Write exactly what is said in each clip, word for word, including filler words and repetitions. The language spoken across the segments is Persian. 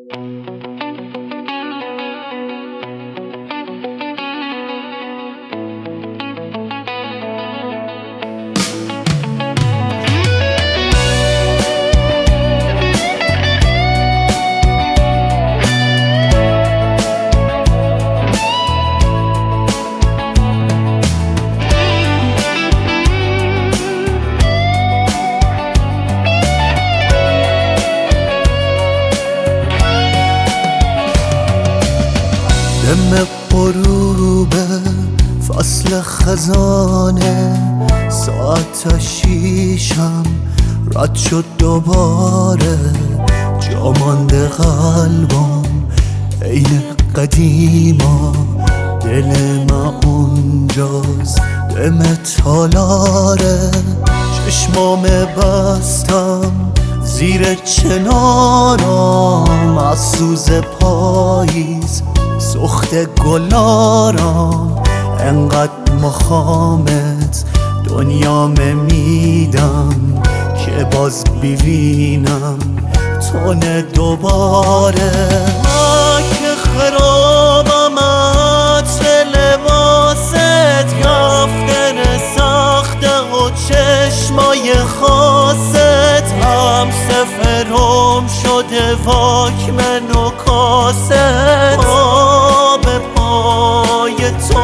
دم غروب فصل خزانه، ساعت شیشم رد شد دوباره. جا مانده قلبم عین قدیما، دل من اونجاست دم تالاره. چشمام بستم زیر چنارم، از سوز پاییز سخت گلارم. انقدر مخامت دنیام میدم که باز ببینم تونه دوباره. من که خرابم عطر لباست، کفتر سخته و چشمای خاصت. هم سفرم شده واکمن و کاست، پا به پای تو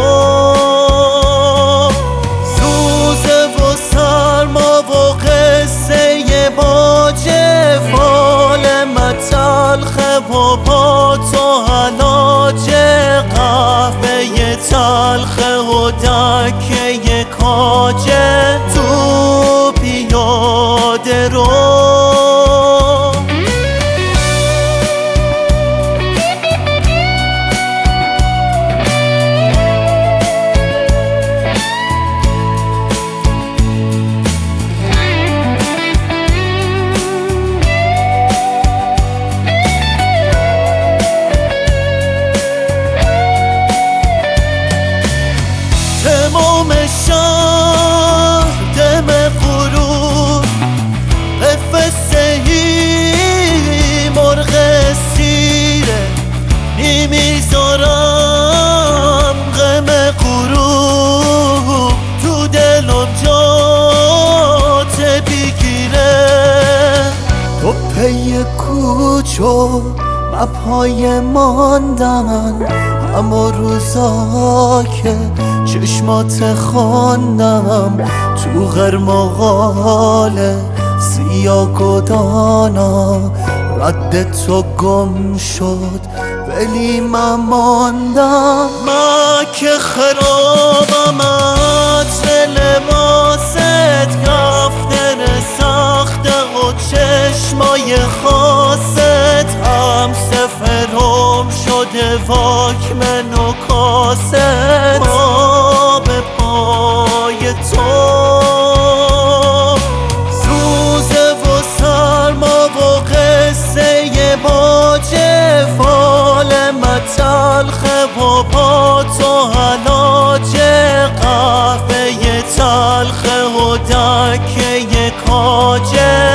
سوزه و سرما و قصه باجه. فال متلخه و با تو حلاجه، قهوه تلخه و دکه کاجه. تو پیاده رو تمام شهر دم غروب، قفسهی مرغ سیره. نمیذارم غم غروب تو دلم جات بگیره. تو پی کوچو من پای ماندن، اما روزا که چشمات خواندم تو غرمغاله سیاه گدانا. رد تو گم شد ولی من ماندم. من که خرابم عطر لباست، کفتر سخته و چشمای خاصت. هم سفرم شده واکمن و کاست، پا به پای تو سوزه و سرما و قصه باجه. فال متلخه و با تو حلاجه، قهوه تلخه و دکه کاجه.